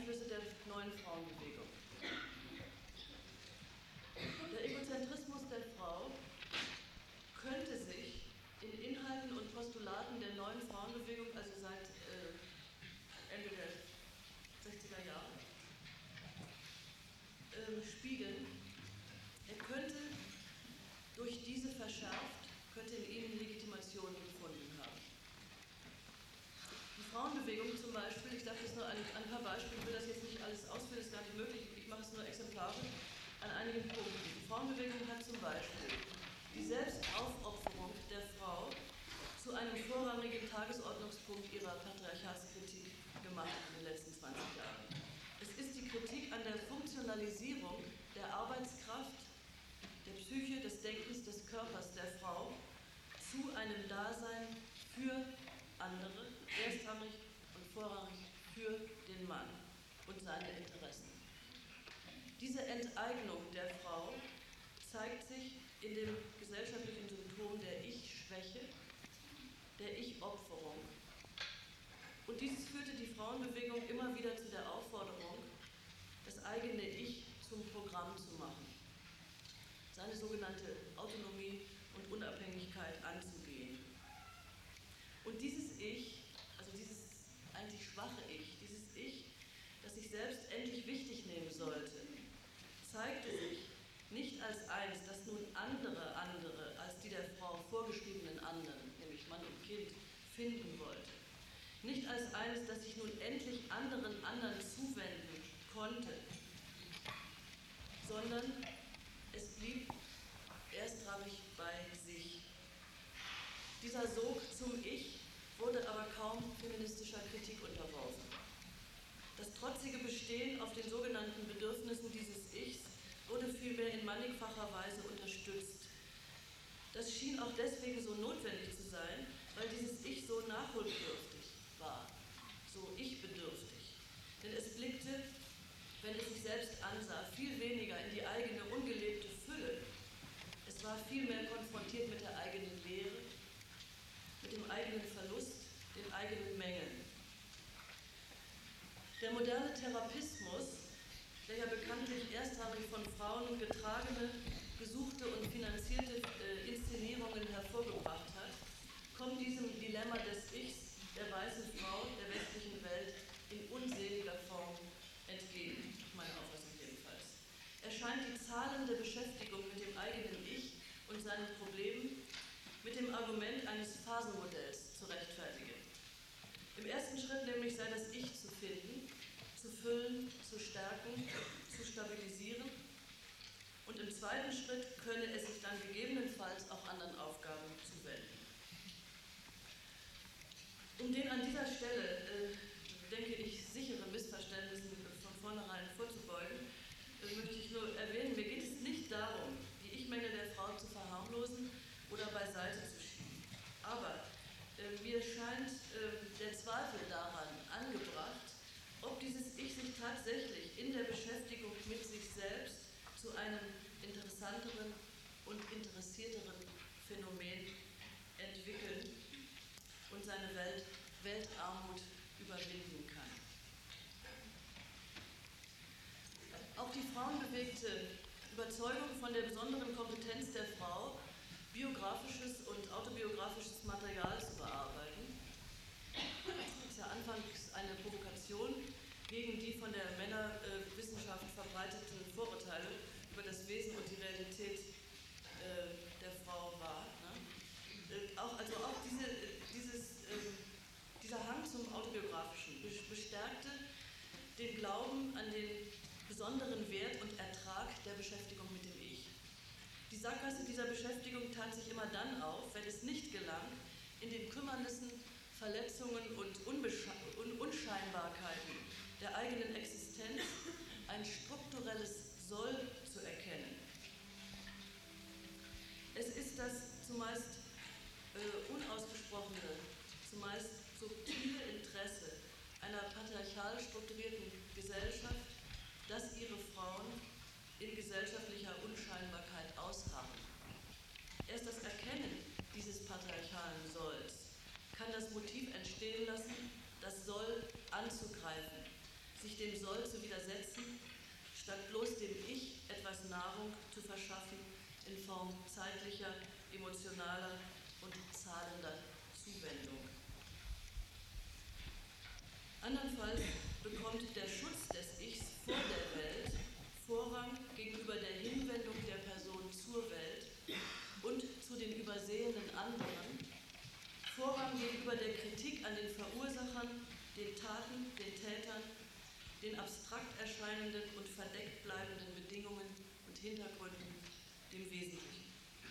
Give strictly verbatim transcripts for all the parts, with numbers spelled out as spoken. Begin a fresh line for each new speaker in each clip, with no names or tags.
Einflüsse der neuen Frauenbewegung. Der Egozentrismus der Frau könnte sich in Inhalten und Postulaten der neuen Frauenbewegung, also seit äh, Ende der sechziger Jahre, äh, spiegeln. Er könnte durch diese verschärft, könnte in ihnen Legitimation gefunden haben. Die Frauenbewegung zum Beispiel, ich sage jetzt nur an ein paar Beispiele, ich will das jetzt nicht alles ausführen, das ist gar nicht möglich, ich mache es nur exemplarisch an einigen Punkten. Die Frauenbewegung hat zum Beispiel die Selbstaufopferung der Frau zu einem vorrangigen Tagesordnungspunkt ihrer Patriarchatskritik gemacht in den letzten zwanzig Jahren. Es ist die Kritik an der Funktionalisierung der Arbeitskraft, der Psyche, des Denkens, des Körpers der Frau zu einem Dasein für andere, erstrangig und vorrangig für den Mann und seine Interessen. Diese Enteignung der Frau zeigt sich in dem gesellschaftlichen Symptom der Ich-Schwäche, der Ich-Opferung. Und dieses führte die Frauenbewegung immer wieder zu der Aufforderung, das eigene Ich zum Programm zu machen, seine sogenannte Autonomie und Unabhängigkeit anzugehen. Und dieses Ich, also dieses eigentlich schwache Ich, dieses Ich, das sich selbst endlich wichtig nehmen sollte, zeigte sich nicht als eins, das nun andere andere als die der Frau vorgeschriebenen anderen, nämlich Mann und Kind, finden wollte. Nicht als eines, das sich nun endlich anderen anderen zuwenden konnte, sondern es blieb erstrangig bei sich. Dieser Sog zum Ich wurde aber kaum feministischer Kritik unterworfen. Das trotzige Bestehen auf den sogenannten Bedürfnissen dieses Ichs wurde vielmehr in mannigfacher Weise unterstützt. Das schien auch deswegen so notwendig zu sein, weil dieses Ich so nachholbedürftig war, so ich-bedürftig. Denn es blickte, wenn es sich selbst ansah, viel weniger in die eigene ungelebte Fülle. Es war vielmehr konfrontiert mit der eigenen Leere, mit dem eigenen Verlust, den eigenen Mängeln. Der moderne Therapismus, der ja bekanntlich erstrangig von Frauen getragene, gesuchte und finanzierte äh, Inszenierungen hervorgebracht hat, kommt diesem Dilemma des Ichs der weißen Frau der westlichen Welt in unseliger Form entgegen, meine Auffassung jedenfalls. Er scheint die zahlende Beschäftigung mit dem eigenen Ich und seinen Problemen mit dem Argument eines Phasenmodells zu rechtfertigen. Im ersten Schritt nämlich sei das Ich zu finden, zu füllen, zu stärken, zu stabilisieren, und im zweiten Schritt könne es sich dann gegebenenfalls auch anderen Aufgaben zuwenden. Um den an dieser Stelle, äh, denke ich, sicheren Missverständnissen von vornherein vorzubeugen, äh, möchte ich nur erwähnen, mir geht es nicht darum, die Ich-Mängel der Frau zu verharmlosen oder beiseite zu schieben. Aber äh, mir scheint äh, der Zweifel daran angebracht, ob dieses Ich sich tatsächlich in der Beschäftigung mit sich selbst zu einem interessanteren und interessierteren Phänomen entwickeln und seine Welt, Weltarmut überwinden kann. Auch die frauenbewegte Überzeugung von der besonderen Kompetenz der Frau, biografisches und autobiografisches Material zu bearbeiten, ist ja anfangs eine Provokation gegen die von der Männerwissenschaft verbreiteten Vorurteile über das Wesen und die Realität äh, der Frau war. Ne? Äh, auch, also auch diese, dieses, äh, dieser Hang zum Autobiografischen bestärkte den Glauben an den besonderen Wert und Ertrag der Beschäftigung mit dem Ich. Die Sackgasse dieser Beschäftigung tat sich immer dann auf, wenn es nicht gelang, in den Kümmernissen, Verletzungen und Unscheinbarkeiten der eigenen Existenz ein strukturelles Soll zu erkennen. Es ist das zumeist äh, unausgesprochene, zumeist subtile Interesse einer patriarchal strukturierten Gesellschaft, dass ihre Frauen in gesellschaftlicher Unscheinbarkeit ausharren. Erst das Erkennen dieses patriarchalen Solls kann das Motiv entstehen lassen, das Soll anzugreifen, sich dem Soll zu widersetzen, statt bloß dem Ich etwas Nahrung zu verschaffen in Form zeitlicher, emotionaler und zahlender Zuwendung. Andernfalls bekommt der Schutz des Ichs vor der Welt Vorrang gegenüber der Hinwendung der Person zur Welt und zu den übersehenen anderen, Vorrang gegenüber der Kritik an den Verursachern, den Taten, den Tätern, den abstrakt erscheinenden und verdeckt bleibenden Bedingungen und Hintergründen, dem Wesentlichen.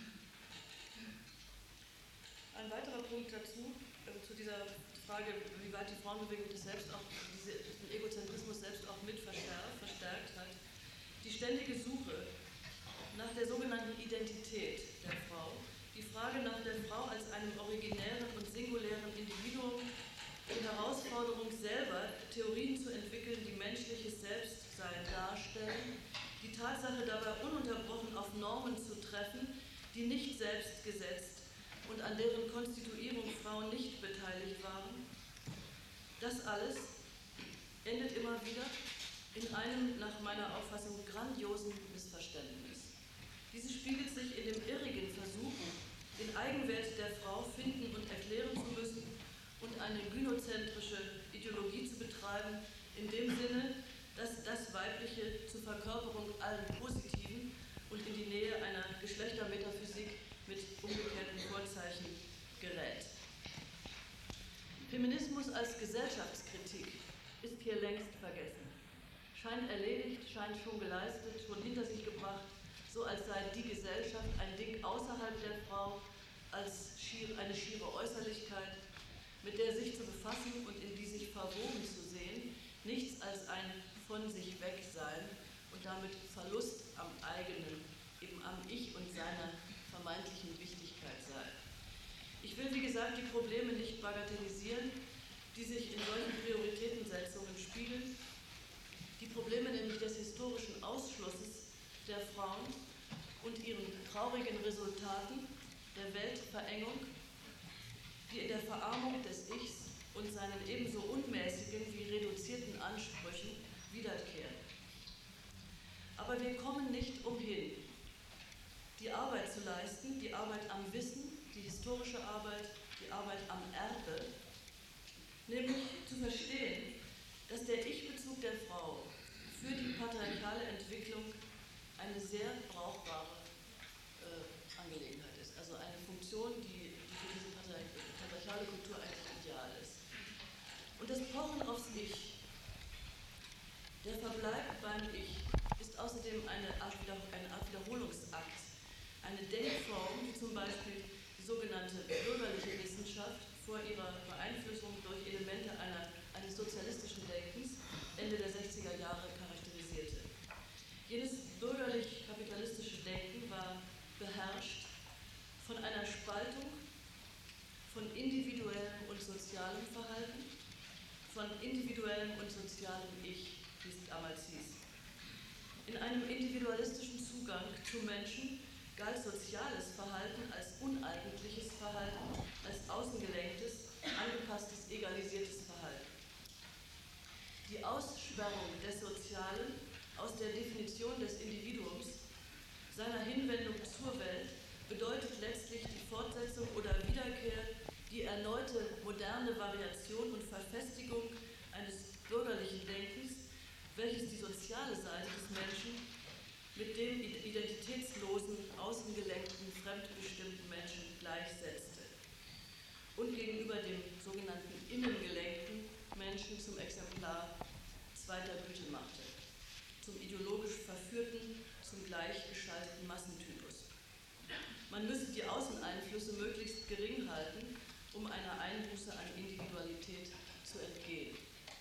Ein weiterer Punkt dazu, also zu dieser Frage, wie weit die Frauenbewegung das selbst auch, diesen Egozentrismus selbst auch mit verstärkt, verstärkt hat, die ständige Suche nach der sogenannten Identität der Frau, die Frage nach der Frau als einem originären und singulären Individuum, die Herausforderung selber, Theorien zu entwickeln, die menschliches Selbstsein darstellen, die Tatsache dabei ununterbrochen auf Normen zu treffen, die nicht selbst gesetzt und an deren Konstituierung Frauen nicht beteiligt waren. Das alles endet immer wieder in einem nach meiner Auffassung grandiosen Missverständnis. Dieses spiegelt sich in dem irrigen Versuch, den Eigenwert der Frau finden und erklären zu müssen und eine gynozentrische Ideologie zu betreiben, in dem Sinne, dass das Weibliche zur Verkörperung allen Positiven und in die Nähe einer Geschlechtermetaphysik mit umgekehrten Vorzeichen gerät. Feminismus als Gesellschaftskritik ist hier längst vergessen. Scheint erledigt, scheint schon geleistet, schon hinter sich gebracht, so als sei die Gesellschaft ein Ding außerhalb der Frau, als schier, eine schiere Äußerlichkeit, mit der sich zu befassen und in die sich verwoben zu sehen, nichts als ein von sich weg sein und damit Verlust am eigenen, eben am Ich und seiner vermeintlichen Wichtigkeit sei. Ich will, wie gesagt, die Probleme nicht bagatellisieren, die sich in solchen Prioritätensetzungen spiegeln. Die Probleme nämlich des historischen Ausschlusses der Frauen und ihren traurigen Resultaten der Weltverengung, die in der Verarmung des Ichs und seinen ebenso unmäßigen wie reduzierten Ansprüchen wiederkehren. Aber wir kommen nicht umhin, die Arbeit zu leisten, die Arbeit am Wissen, die historische Arbeit, die Arbeit am Erbe, nämlich zu verstehen, dass der Ich-Bezug der Frau für die patriarchale Entwicklung eine sehr brauchbare äh, Angelegenheit ist. Also eine Funktion, die, die für diese patriarchale Kultur eigentlich ideal ist. Und das Pochen aufs Ich, der Verbleib beim Ich, ist außerdem eine Art, eine Art Wiederholungsakt, eine Denkform, die zum Beispiel die sogenannte bürgerliche Wissenschaft vor ihrer Beeinflussung durch Elemente einer, eines sozialistischen Denkens Ende der sechziger Jahre charakterisierte. Jenes bürgerlich-kapitalistische Denken war beherrscht von einer Spaltung von individuellem und sozialem Verhalten, von individuellem und sozialem Ich, wie es damals hieß. In einem individualistischen Zugang zu Menschen galt soziales Verhalten als uneigentliches Verhalten, als außengelenktes, angepasstes, egalisiertes Verhalten. Die Aussperrung des Sozialen aus der Definition des Individuums, seiner Hinwendung zur Welt, bedeutet letztlich die Fortsetzung oder Wiederkehr, die erneute moderne Variation und Verfestigung eines bürgerlichen Denkens, welches die soziale Seite des Menschen mit dem identitätslosen, außengelenkten, fremdbestimmten Menschen gleichsetzte und gegenüber dem sogenannten innengelenkten Menschen zum Exemplar zweiter Güte machte, zum ideologisch verführten, zum gleichgeschalteten Massentypus. Man müsse die Außeneinflüsse möglichst gering halten, um einer Einbuße an Individualität zu entgehen.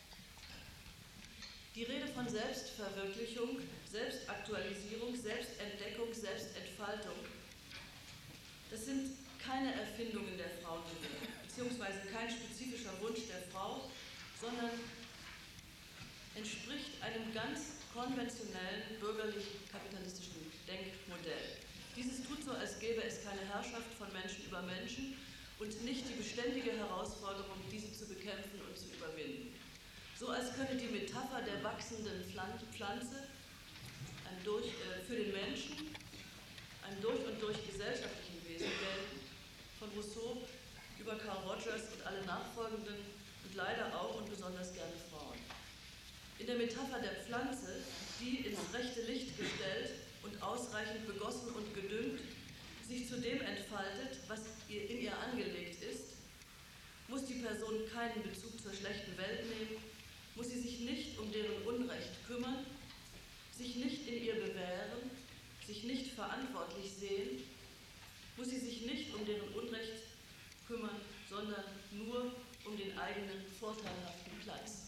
Die Rede von Selbstverwirklichung, Selbstaktualisierung, Selbstentdeckung, Selbstentfaltung, das sind keine Erfindungen der Frauenbewegung, beziehungsweise kein spezifischer Wunsch der Frau, sondern entspricht einem ganz konventionellen bürgerlich-kapitalistischen Denkmodell. Dieses tut so, als gäbe es keine Herrschaft von Menschen über Menschen und nicht die beständige Herausforderung, diese zu bekämpfen und zu überwinden, So als könne die Metapher der wachsenden Pflanze ein durch, äh, für den Menschen einem durch und durch gesellschaftlichen Wesen gelten, von Rousseau über Carl Rogers und alle nachfolgenden und leider auch und besonders gerne Frauen. In der Metapher der Pflanze, die ins rechte Licht gestellt und ausreichend begossen und gedüngt, sich zu dem entfaltet, was ihr in ihr angelegt ist, muss die Person keinen Bezug zur schlechten Welt nehmen, muss sie sich nicht um deren Unrecht kümmern, sich nicht in ihr bewähren, sich nicht verantwortlich sehen, muss sie sich nicht um deren Unrecht kümmern, sondern nur um den eigenen vorteilhaften Platz.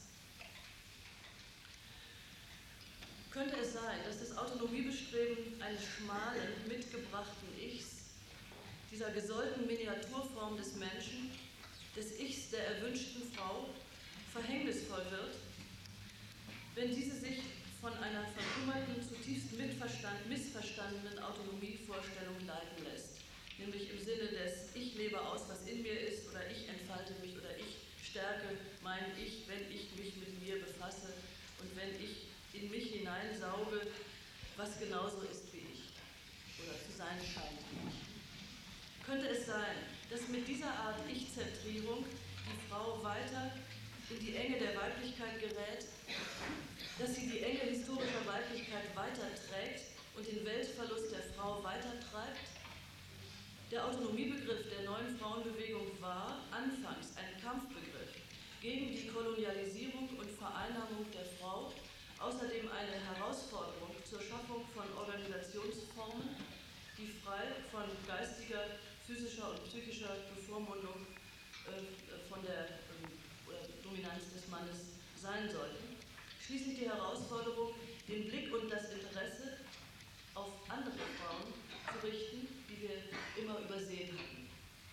Könnte es sein, dass das Autonomiebestreben eines schmalen, mitgebrachten Ichs, dieser gesollten Miniaturform des Menschen, des Ichs der erwünschten Frau, verhängnisvoll wird, wenn diese sich von einer verkümmerten, zutiefst missverstandenen Autonomievorstellung leiten lässt, nämlich im Sinne des Ich lebe aus, was in mir ist, oder ich entfalte mich, oder ich stärke mein Ich, wenn ich mich mit mir befasse und wenn ich in mich hineinsauge, was genauso ist wie ich oder zu sein scheint wie ich. Könnte es sein, dass mit dieser Art Ich-Zentrierung die Frau weiter in die Enge der Weiblichkeit gerät, dass sie die Enge historischer Weiblichkeit weiterträgt und den Weltverlust der Frau weitertreibt? Der Autonomiebegriff der neuen Frauenbewegung war anfangs ein Kampfbegriff gegen die Kolonialisierung und Vereinnahmung der Frau, außerdem eine Herausforderung zur Schaffung von Organisationsformen, die frei von geistiger, physischer und psychischer Bevormundung äh, von der äh, Dominanz des Mannes sein sollten. Schließlich die Herausforderung, den Blick und das Interesse auf andere Frauen zu richten, die wir immer übersehen hatten.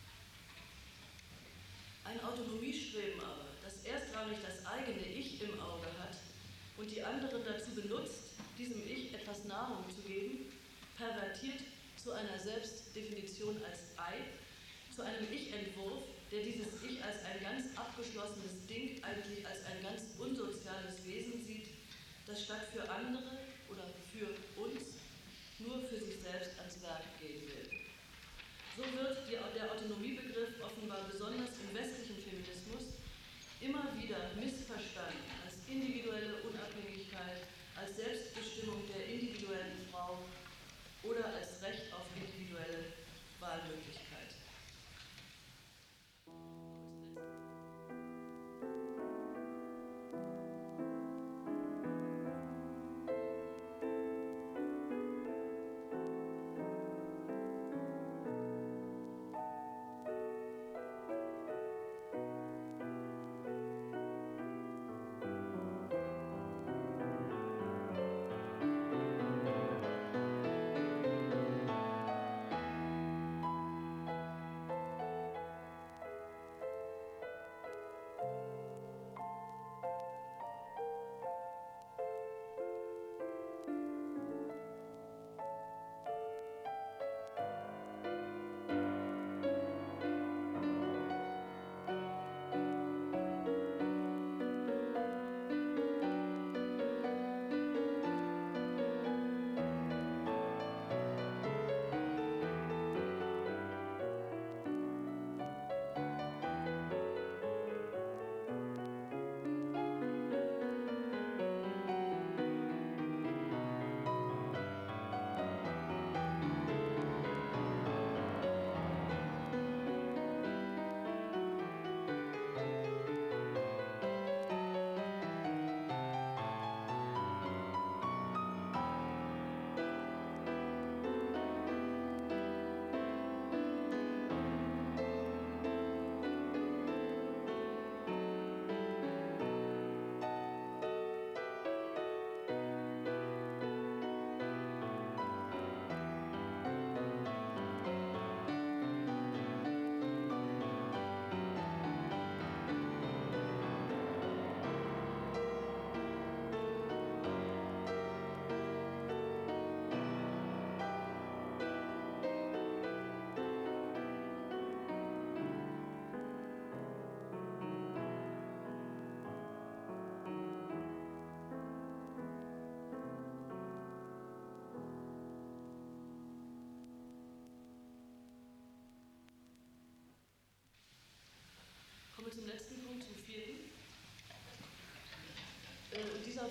Ein Autonomiestreben aber, das erstrangig das eigene Ich im Auge hat und die anderen dazu benutzt, diesem Ich etwas Nahrung zu geben, pervertiert zu einer Selbstdefinition als Ei, zu einem Ich-Entwurf, der dieses Ich als ein ganz abgeschlossenes Ding, eigentlich als ein ganz unsoziales Wesen sieht, das statt für andere oder für uns nur für sich selbst ans Werk gehen will. So wird die, der Autonomiebegriff offenbar besonders im westlichen Feminismus immer wieder missverstanden als individuelle Unabhängigkeit, als Selbstbestimmung der individuellen Frau oder als Recht auf individuelle Wahlmöglichkeit.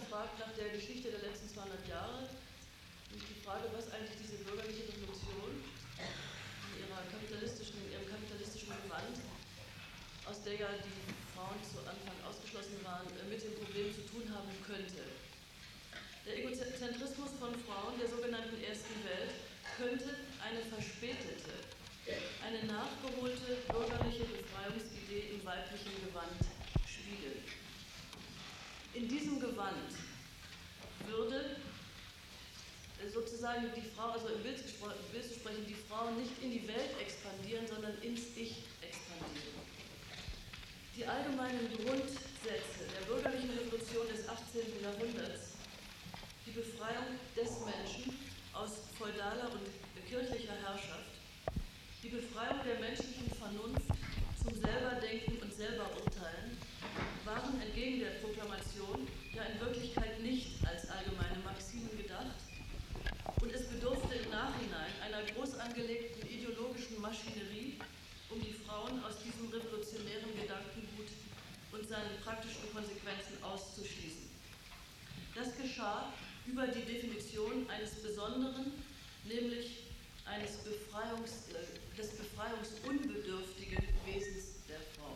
fragt nach der Geschichte der letzten zweihundert Jahre, nämlich die Frage, was eigentlich diese bürgerliche Revolution in, ihrer kapitalistischen, in ihrem kapitalistischen Gewand, aus der ja die Frauen zu Anfang ausgeschlossen waren, mit dem Problem zu tun haben könnte. Der Egozentrismus von Frauen der sogenannten Ersten Welt könnte eine verspätete, eine nachgeholte bürgerliche Befreiungsidee im weiblichen Gewand spiegeln. In diesem Gewand würde sozusagen die Frau, also im Bild, im Bild zu sprechen, die Frau nicht in die Welt expandieren, sondern ins Ich expandieren. Die allgemeinen Grundsätze der bürgerlichen Revolution des achtzehnten Jahrhunderts, die Befreiung des Menschen aus feudaler und kirchlicher Herrschaft, die Befreiung der menschlichen Vernunft zum Selberdenken und Selberurteilen, waren entgegen der Proklamation ja in Wirklichkeit nicht als allgemeine Maximen gedacht, und es bedurfte im Nachhinein einer groß angelegten ideologischen Maschinerie, um die Frauen aus diesem revolutionären Gedankengut und seinen praktischen Konsequenzen auszuschließen. Das geschah über die Definition eines besonderen, nämlich eines Befreiungs, des befreiungsunbedürftigen Wesens der Frau.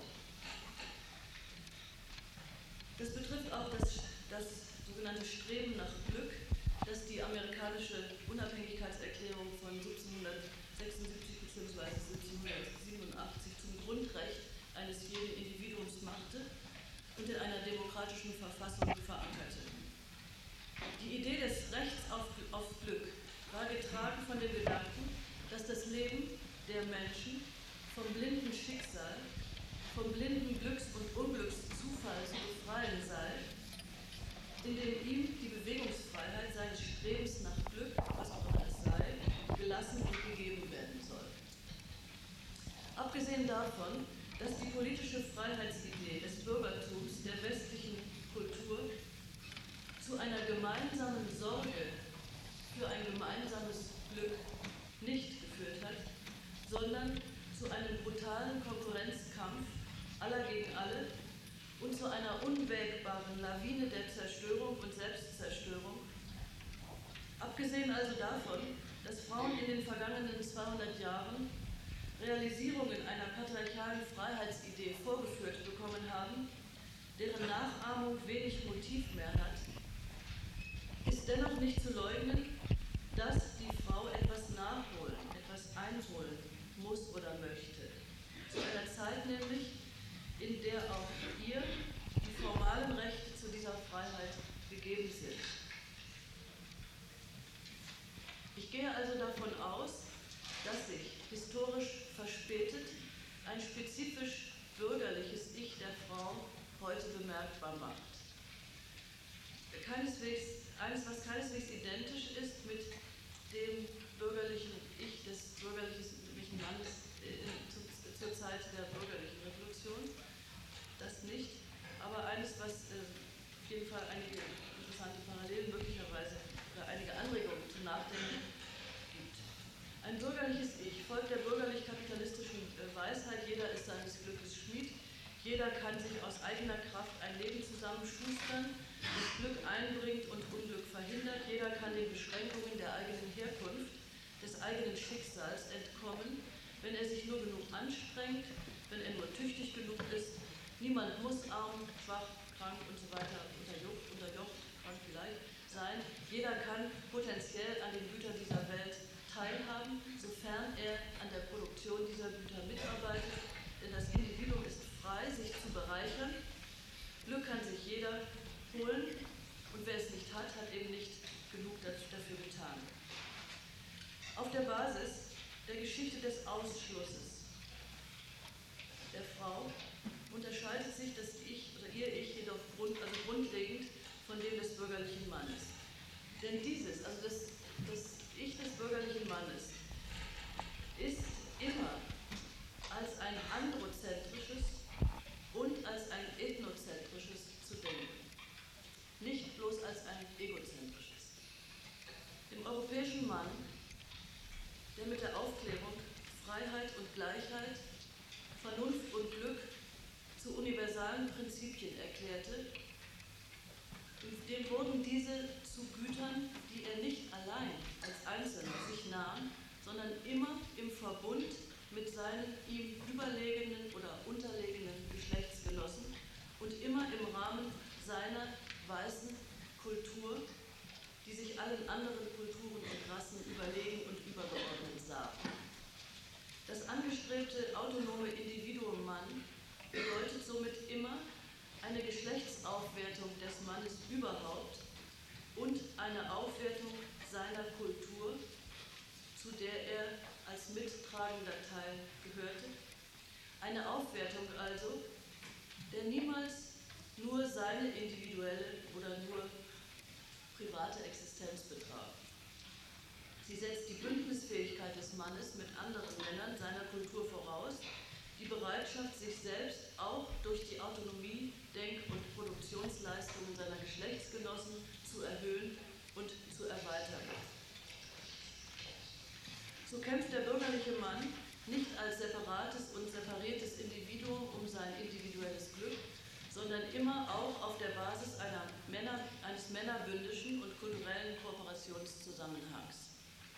Das betrifft auch das, das sogenannte Streben nach Glück, das die amerikanische Unabhängigkeitserklärung von siebzehnhundertsechsundsiebzig bzw. siebzehnhundertsiebenundachtzig zum Grundrecht eines jeden Individuums machte und in einer demokratischen Verfassung verankerte. Die Idee des Rechts auf, auf Glück war getragen von dem Gedanken, dass das Leben der Menschen vom blinden Schicksal, vom blinden Glücks- und Unglückszufall zu befreien sei, indem ihm die Bewegungsfreiheit seines Strebens nach Glück, was auch immer es sei, gelassen und gegeben werden soll. Abgesehen davon, dass die politische Freiheitsidee des Bürgertums der westlichen Kultur zu einer gemeinsamen Sorge für ein gemeinsames Glück nicht geführt hat, sondern zu einem brutalen Konkurrenzkampf aller gegen alle und zu einer unwägbaren Lawine der Zerstörung und Selbstzerstörung. Abgesehen also davon, dass Frauen in den vergangenen zweihundert Jahren Realisierungen einer patriarchalen Freiheitsidee vorgeführt bekommen haben, deren Nachahmung wenig Motiv mehr hat, ist dennoch nicht zu leugnen, dass die Frau etwas nachholen, etwas einholen muss oder möchte. Zu einer Zeit nämlich, in der auch ihr die formalen Rechte zu dieser Freiheit gegeben sind. Ich gehe also davon aus, dass sich historisch verspätet ein spezifisch bürgerliches Ich der Frau heute bemerkbar macht. Keineswegs, eines, was keineswegs identisch ist mit dem bürgerlichen Ich des bürgerlichen Mannes äh, zu, zur Zeit der bürgerlichen Revolution. Das nicht, aber eines, was äh, auf jeden Fall einige interessante Parallelen möglicherweise oder einige Anregungen zum Nachdenken gibt. Ein bürgerliches Ich folgt der bürgerlich-kapitalistischen äh, Weisheit, jeder ist seines Glückes Schmied, jeder kann sich aus eigener Kraft ein Leben zusammenschustern, das Glück einbringt und Unglück verhindert, jeder kann den Beschränkungen der eigenen Herkunft, des eigenen Schicksals entkommen, wenn er sich nur genug anstrengt, wenn er nur tüchtig genug ist. Niemand muss arm, schwach, krank und so weiter unterjocht, unterjocht, krank vielleicht sein. Jeder kann potenziell an den Gütern dieser Welt teilhaben, sofern er an der Produktion dieser Güter mitarbeitet. Denn das Individuum ist frei, sich zu bereichern. Glück kann sich jeder holen und wer es nicht hat, hat eben nicht genug dafür getan. Auf der Basis der Geschichte des Ausschlusses der Frau unterscheidet sich das Ich oder ihr Ich jedoch grund, also grundlegend von dem des bürgerlichen Mannes. Denn dieses, also das, das Ich des bürgerlichen Mannes, ist immer als ein androzentrisches und als ein ethnozentrisches zu denken. Nicht bloß als ein egozentrisches. Im europäischen Mann, der mit der Aufklärung Freiheit und Gleichheit, Vernunft und Glück zu universalen Prinzipien erklärte, Dem wurden diese zu Gütern, die er nicht allein als Einzelner sich nahm, sondern immer im Verbund mit seinen ihm überlegenen oder unterlegenen Geschlechtsgenossen und immer im Rahmen seiner weißen Kultur, die sich allen anderen Kulturen und Rassen überlegen und übergeordnet sah. Das angestrebte autonome Individuum Mann bedeutet somit immer eine Geschlechtsaufwertung des Mannes überhaupt und eine Aufwertung seiner Kultur, zu der er als mittragender Teil gehörte. Eine Aufwertung also, der niemals nur seine individuelle oder nur private Existenz betraf. Sie setzt die Bündnisfähigkeit des Mannes mit anderen Männern seiner Kultur voraus, die Bereitschaft, sich selbst auch durch die Autonomie, Denk- und Produktionsleistungen seiner Geschlechtsgenossen zu erhöhen und zu erweitern. So kämpft der bürgerliche Mann nicht als separates und separiertes Individuum um sein individuelles Glück, sondern immer auch auf der Basis einer Männer, eines männerbündischen und kulturellen Kooperationszusammenhangs.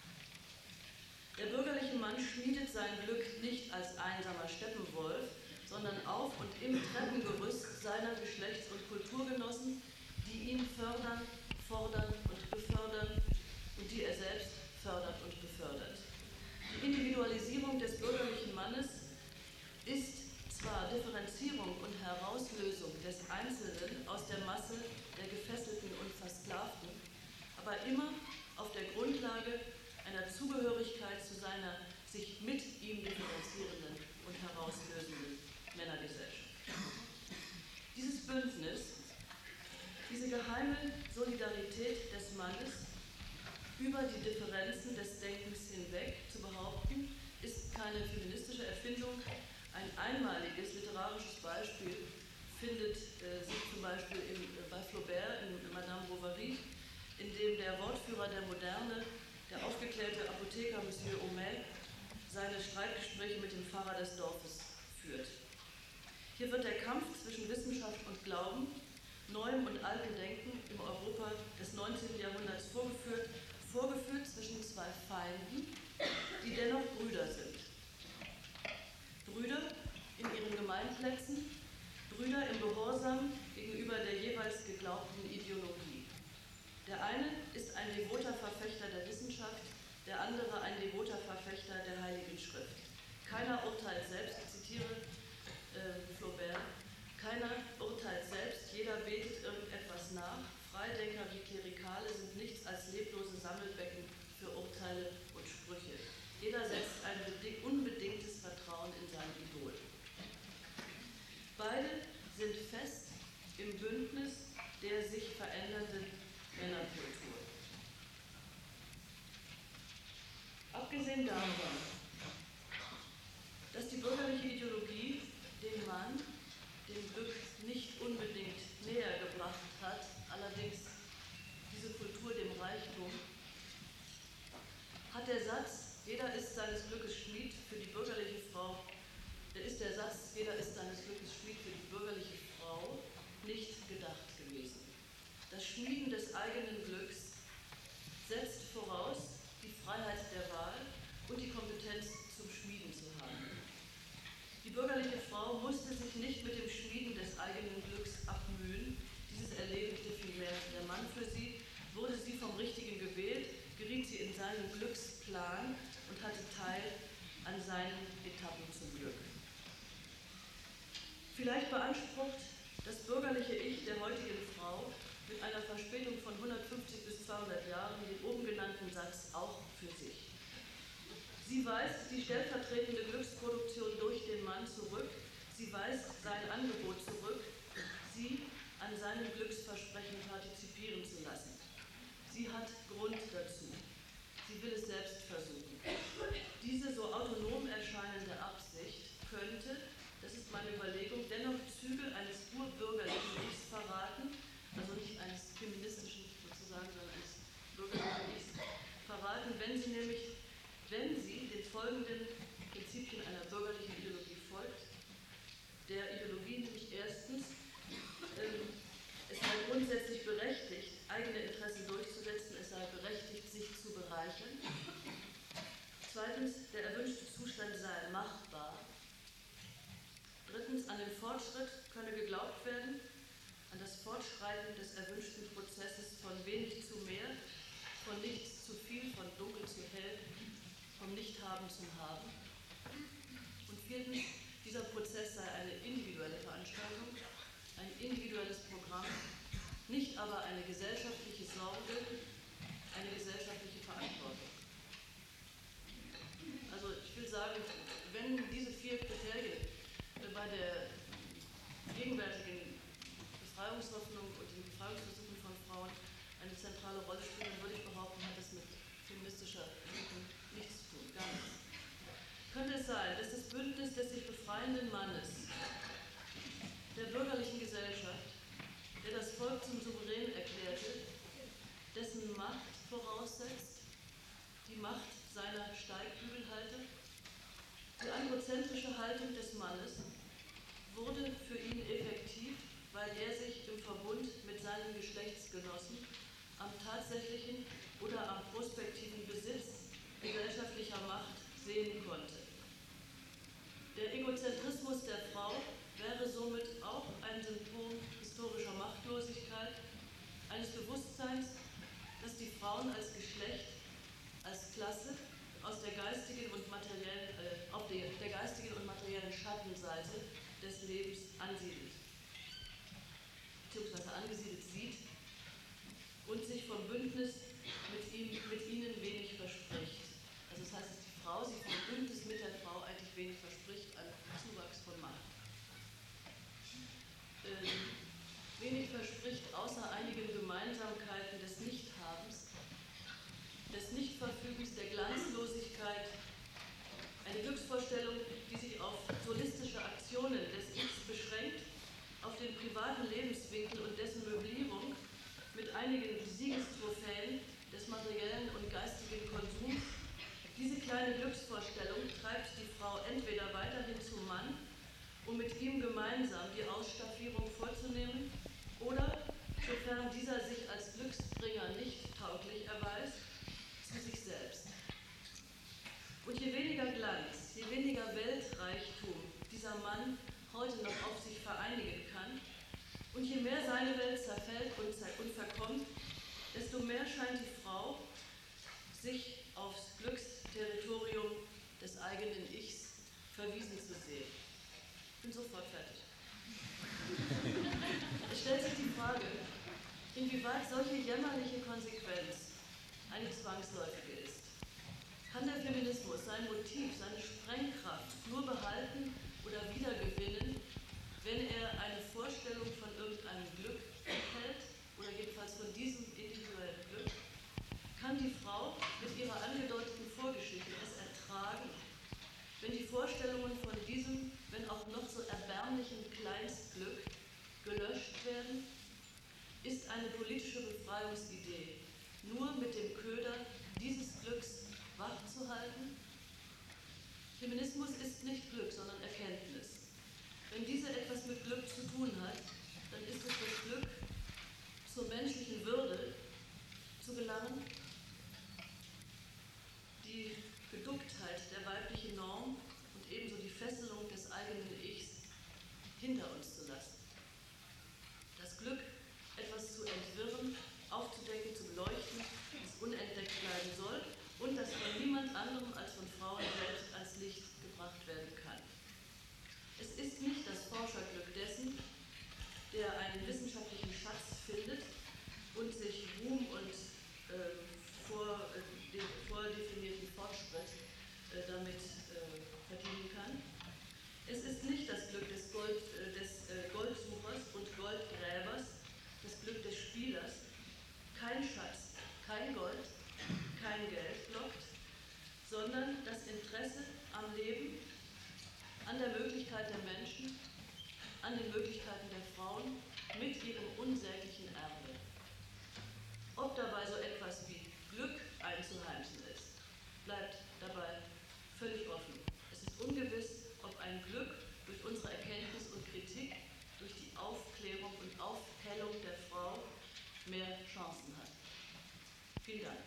Der bürgerliche Mann schmiedet sein Glück nicht als einsamer Steppenwolf, sondern auf und im Treppengerüst seiner Geschlechts- und Kulturgenossen, die ihn fördern, fordern und befördern und die er selbst fördert und befördert. Die Individualisierung des bürgerlichen Mannes ist zwar Differenzierung und Herauslösung des Einzelnen aus der Masse der Gefesselten und Versklavten, aber immer auf der Grundlage einer Zugehörigkeit zu seiner sich mit ihm differenzierenden und herauslösenden Männergesellschaft. Dieses Bündnis, diese geheime Solidarität des Mannes über die Differenzen des Denkens hinweg zu behaupten, ist keine feministische Erfindung. Ein einmaliges literarisches Beispiel findet äh, sich zum Beispiel in, äh, bei Flaubert in, in Madame Bovary, in dem der Wortführer der Moderne, der aufgeklärte Apotheker Monsieur Homais, seine Streitgespräche mit dem Pfarrer des Dorfes führt. Hier wird der Kampf zwischen Wissenschaft und Glauben, neuem und altem Denken im Europa des neunzehnten Jahrhunderts vorgeführt, vorgeführt zwischen zwei Feinden, die dennoch Brüder sind. Brüder in ihren Gemeinplätzen, Brüder im Gehorsam gegenüber der jeweils geglaubten Ideologie. Der eine ist ein devoter Verfechter der Wissenschaft, der andere ein devoter Verfechter der Heiligen Schrift. Keiner urteilt selbst, ich zitiere äh, Flaubert, keiner urteilt selbst, jeder betet irgendetwas nach. Freidenker wie Klerikale sind nichts als leblose Sammelbecken für Urteile und Sprüche. Jeder setzt ein unbedingtes Vertrauen in sein Idol. Beide sind fest im Bündnis der sich verändernden Männerkultur. Abgesehen davon, dass die bürgerliche Ideologie den Mann dem Glück nicht unbedingt näher gebracht hat, allerdings diese Kultur dem Reichtum, hat der Satz, jeder ist seines Glückes Schmied für die bürgerliche Frau, der ist der Satz, jeder ist seines Glückes Schmied für die bürgerliche Frau nicht gedacht gewesen. Das Schmieden des eigenen Glücks setzt voraus die Freiheit der Wahl und die Kompetenz zum Schmieden zu haben. Die bürgerliche Frau musste sich nicht mit dem Schmieden des eigenen Glücks abmühen, dieses erledigte vielmehr der Mann für sie. Wurde sie vom Richtigen gewählt, geriet sie in seinen Glücksplan und hatte Teil an seinen Etappen zum Glück. Vielleicht beansprucht das bürgerliche Ich der heutigen Frau mit einer Verspätung von hundertfünfzig bis zweihundert Jahren den oben genannten Satz auch für sich. Sie weist die stellvertretende Glücksproduktion durch den Mann zurück, sie weist sein Angebot zurück, sie an seinem Glücksversprechen partizipieren zu lassen. Sie hat Grund dazu. Sie will es selbst versuchen. Diese so autonom erscheinende Absicht könnte, das ist meine Überlegung, dennoch Züge eines urbürgerlichen Ichs verraten, also nicht eines feministischen sozusagen, sondern eines bürgerlichen Ichs verraten, wenn sie nämlich wenn sie den folgenden Prinzipien einer bürgerlichen Ideologie folgt, der Ideologie nämlich erstens, ähm, es sei grundsätzlich berechtigt, Fortschritt könne geglaubt werden an das Fortschreiten des erwünschten Prozesses von wenig zu mehr, von nichts zu viel, von dunkel zu hell, vom Nichthaben zum Haben. Und viertens, dieser Prozess sei eine individuelle Veranstaltung, ein individuelles Programm, nicht aber eine gesellschaftliche Sorge, eine gesellschaftliche Verantwortung. Also ich will sagen, wenn diese vier Kriterien bei der gegenwärtigen Befreiungshoffnung und den Befreiungsversuchen von Frauen eine zentrale Rolle spielen, dann würde ich behaupten, hat das mit feministischer Entwicklung nichts zu tun, gar nichts. Könnte es sein, dass das Bündnis des sich befreienden Mannes, der bürgerlichen Gesellschaft, der das Volk zum Souverän erklärte, dessen Macht voraussetzt, die Macht seiner Steigbügelhalter, die androzentrische Haltung des Mannes wurde für ihn effektiv, weil er sich im Verbund mit seinen Geschlechtsgenossen am tatsächlichen oder am prospektiven Besitz gesellschaftlicher Macht sehen konnte. Der Egozentrismus der Frau wäre somit auch ein Symptom historischer Machtlosigkeit, eines Bewusstseins, das die Frauen als Geschlecht, als Klasse aus der geistigen und materiellen, äh, auf der, der geistigen und materiellen Schattenseite des Lebens ansiedelt, beziehungsweise angesiedelt sieht und sich vom Bündnis mit, ihm, mit ihnen wenig verspricht. Also das heißt, dass die Frau sich vom Bündnis mit der Frau eigentlich wenig verspricht an Zuwachs von Macht. Ähm, wenig verspricht außer einigen Gemeinsamkeiten des Nichthabens, des Nichtverfügens, der Glanzlosigkeit, eine Glücksvorstellung, die sich auf solistische Aktionen des Ichs beschränkt, auf den privaten Lebenswinkel und dessen Möblierung mit einigen Siegestrophäen des materiellen und geistigen Konsums. Diese kleine Glücksvorstellung treibt die Frau entweder weiterhin zum Mann, um mit ihm gemeinsam die Ausstaffierung vorzunehmen, oder, sofern dieser sich als Glücksbringer nicht tauglich erweist, zu sich selbst. Und je weniger Glanz, je weniger Weltreichtum dieser Mann heute noch auf sich vereinigen kann, und je mehr seine Welt zerfällt und verkommt, desto mehr scheint die Frau sich aufs Glücksterritorium des eigenen Ichs verwiesen zu sehen. Ich bin sofort fertig. Es stellt sich die Frage, inwieweit solche jämmerliche Konsequenz eine zwangsläufige ist. Kann der Feminismus sein Motiv, seine Sprengkraft nur behalten oder wiedergewinnen, wenn er eine Vorstellung von irgendeinem Glück enthält, oder jedenfalls von diesem individuellen Glück? Kann die Frau mit ihrer angedeuteten Vorgeschichte es ertragen, wenn die Vorstellungen von diesem, wenn auch noch so erbärmlichen Kleinstglück gelöscht werden? Ist eine politische Befreiungsidee nur mit dem Köder dieses Glücks wachzuhalten? Feminismus ist nicht Glück, sondern Erkenntnis. Wenn diese etwas mit Glück zu tun hat, dann ist es das Glück, zur menschlichen Würde zu gelangen, die Geducktheit der weiblichen Norm und ebenso die Fesselung des eigenen Ichs hinter uns zu lassen. Das Glück, etwas zu entwirren, aufzudecken, zu beleuchten, das unentdeckt bleiben soll und das von niemand anderem als von Frauen selbst ans Licht gebracht werden kann. Es ist nicht das Forscherglück dessen, der einen wissenschaftlichen Schatz findet und sich Ruhm und äh, vor, äh, den vordefinierten Fortschritt äh, damit äh, verdienen kann. Es ist nicht das Glück des, Gold, äh, des äh, Goldsuchers und Goldgräbers, das Glück des Spielers. Kein Schatz, kein Gold, kein Geld lockt, sondern das Interesse am Leben, an der Möglichkeit der Menschen, an den Möglichkeiten der Frauen mit ihrem unsäglichen Erbe. Ob dabei so etwas wie Glück einzuheimsen ist, bleibt dabei völlig offen. Es ist ungewiss, ob ein Glück durch unsere Erkenntnis und Kritik, durch die Aufklärung und Aufhellung der Frau mehr Chancen hat. Vielen Dank.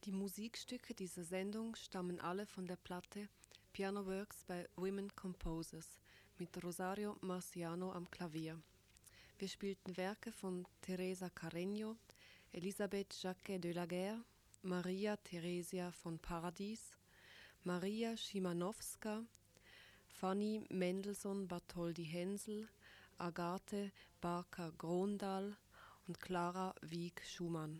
Die Musikstücke dieser Sendung stammen alle von der Platte Piano Works bei Women Composers mit Rosario Marciano am Klavier. Wir spielten Werke von Teresa Carreño, Elisabeth Jacquet de la Guerre, Maria Theresia von Paradis, Maria Szymanowska, Fanny Mendelssohn Bartholdy Hensel, Agathe Barker-Grondal und Clara Wieck-Schumann.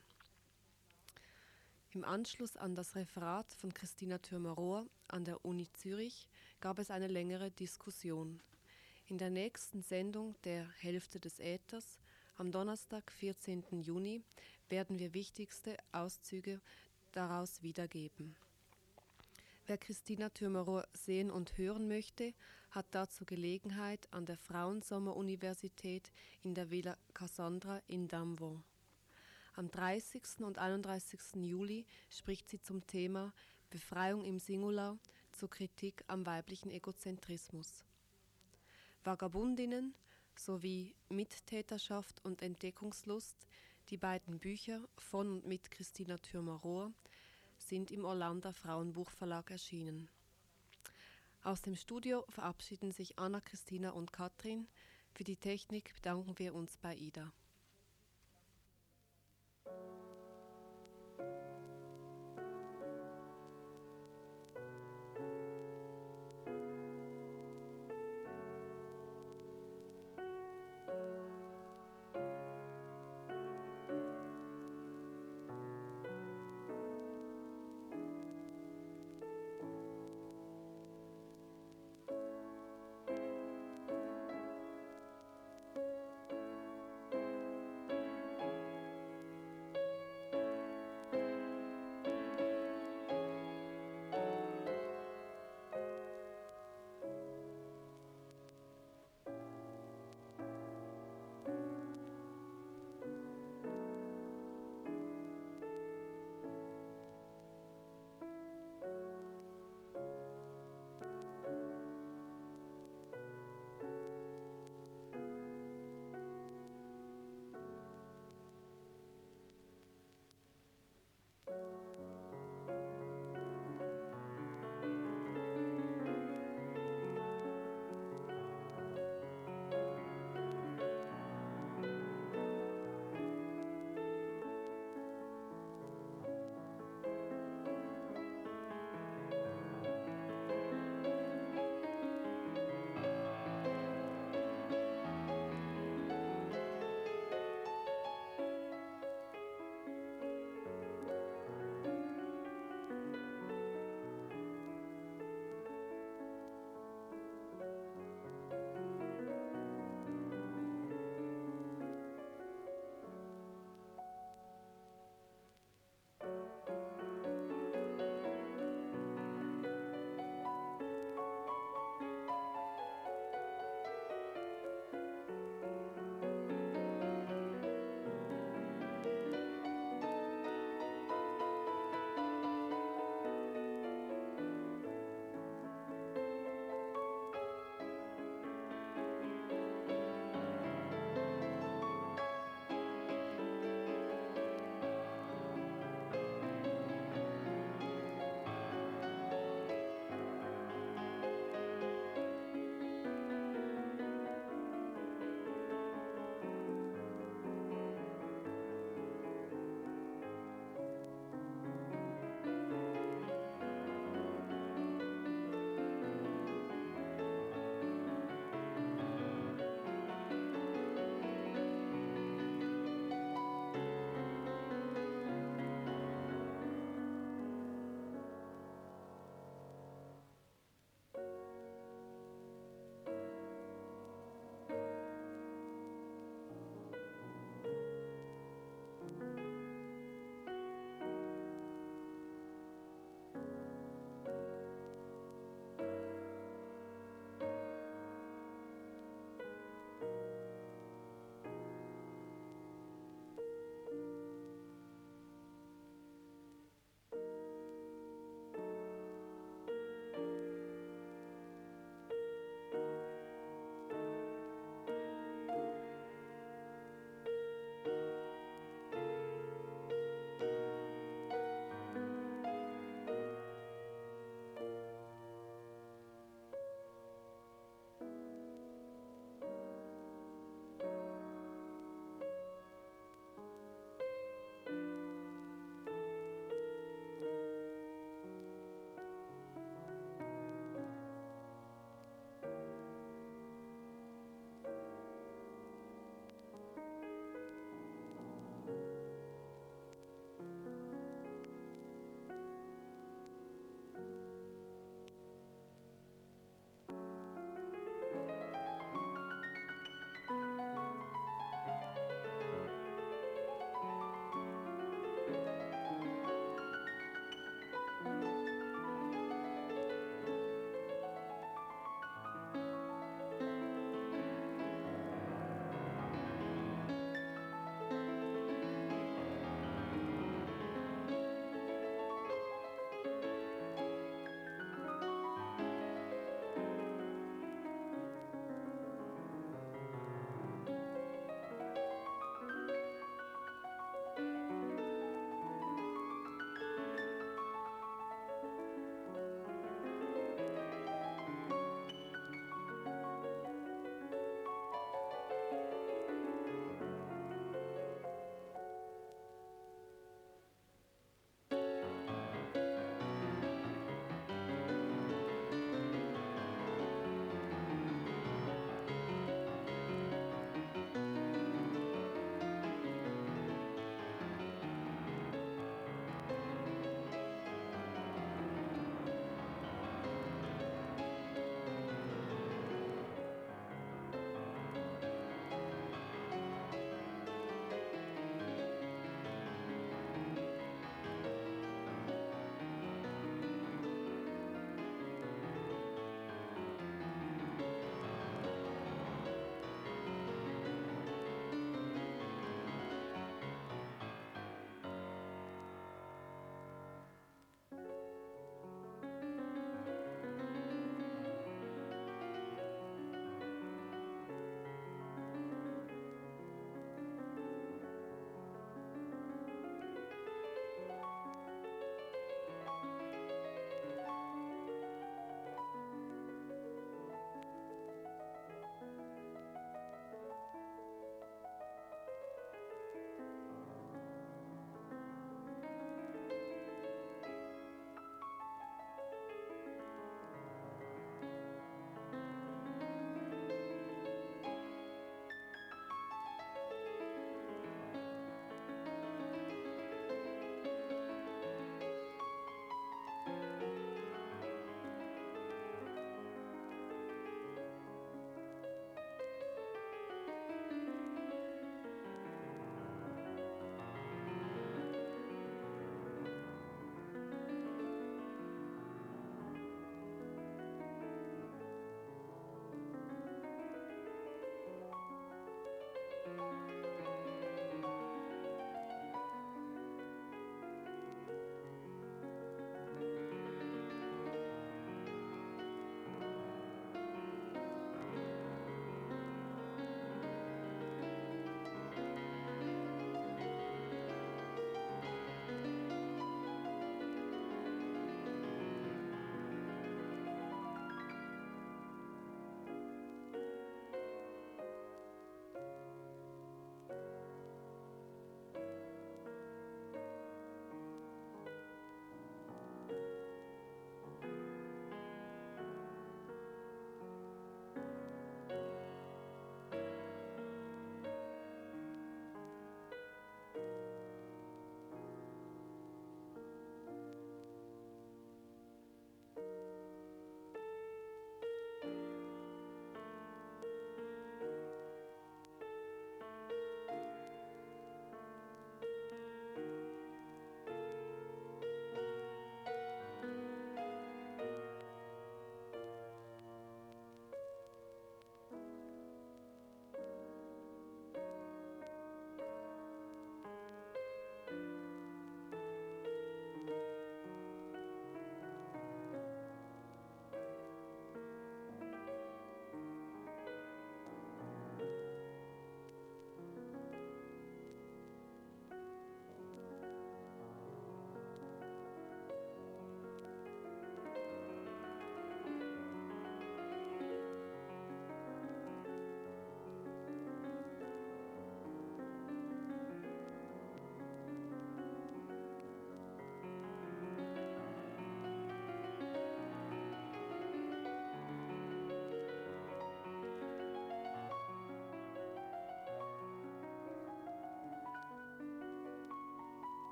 Im Anschluss an das Referat von Christina Thürmer-Rohr an der Uni Zürich gab es eine längere Diskussion. In der nächsten Sendung der Hälfte des Äthers, am Donnerstag, vierzehnten Juni, werden wir wichtigste Auszüge daraus wiedergeben. Wer Christina Thürmer-Rohr sehen und hören möchte, hat dazu Gelegenheit an der Frauensommer-Universität in der Villa Cassandra in Damvon. Am dreißigsten und einunddreißigsten Juli spricht sie zum Thema Befreiung im Singular zur Kritik am weiblichen Egozentrismus. Vagabundinnen sowie Mittäterschaft und Entdeckungslust, die beiden Bücher von und mit Christina Thürmer-Rohr, sind im Orlando Frauenbuchverlag erschienen. Aus dem Studio verabschieden sich Anna, Christina und Katrin. Für die Technik bedanken wir uns bei Ida.